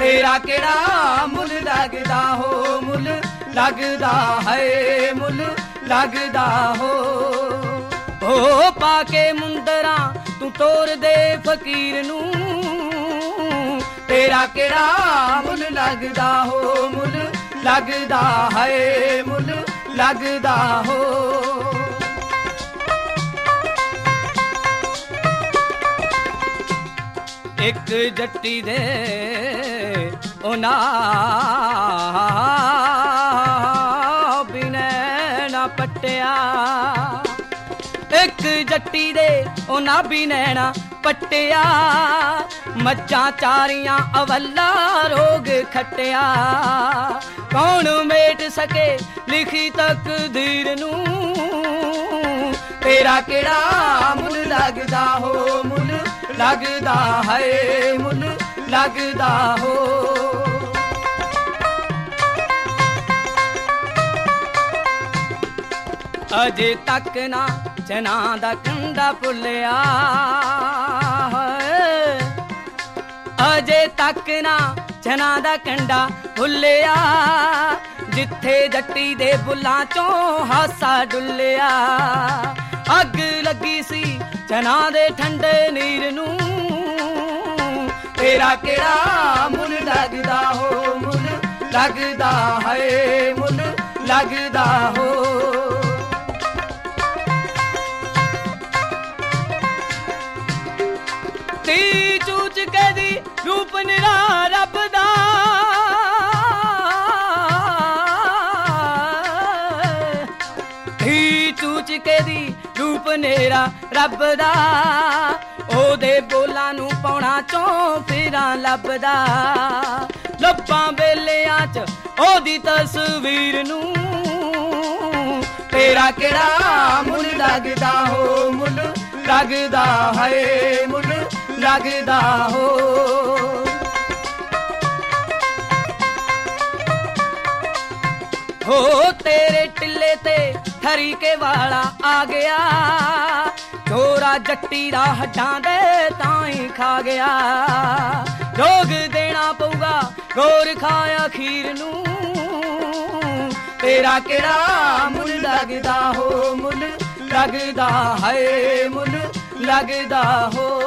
तेरा केड़ा मुल लगदा हो, मुल लगदा है, मुल लगदा हो। पाके मुंदरा तू तोर दे फकीर नू, तेरा केड़ा मुल लगदा हो, मुल लगदा है, मुल लगदा हो। एक जट्टी दे ओना बिनैना पट्टिया, एक जट्टी दे ओना बिनैना पट्टिया, मज्जां चारियां अवल्ला रोग खट्टिया। कौन मेट सके लिखी तकदीर नू, तेरा केड़ा मुल लगदा हो, मुल लगदा है, मुल लगदा हो। अजे तक ना चना दा कंडा भुलिया, अजे तक ना चना दा कंडा भुलिया, जिथे जट्टी दे बुल्लां चों हासा डुलिया। अग लगी सी चना दे ठंडे नीर नू, तेरा केड़ा मुल लगदा हो, मुल लगदा है, मुल लगदा हो। ती चूच के दी रूप निरा रब दा, ती चूच के दी रूप नेरा रब दा, ओदे बोलां नू पौना चों फिरां लभदा। लब्बां बेलियां च ओदी तस्वीर नू, तेरा केड़ा मुल लगदा हो, मुल लगदा है, मुल लगदा हो। हो तेरे टिल्ले ते ठरी के वाला आ गया, चोरा जट्टी दा हड्डां दे ताईं खा गया। जोग देना पऊगा गोर खाया खीर नू, तेरा केड़ा मुल लगदा हो, मुल लगदा है, मुल लगदा हो।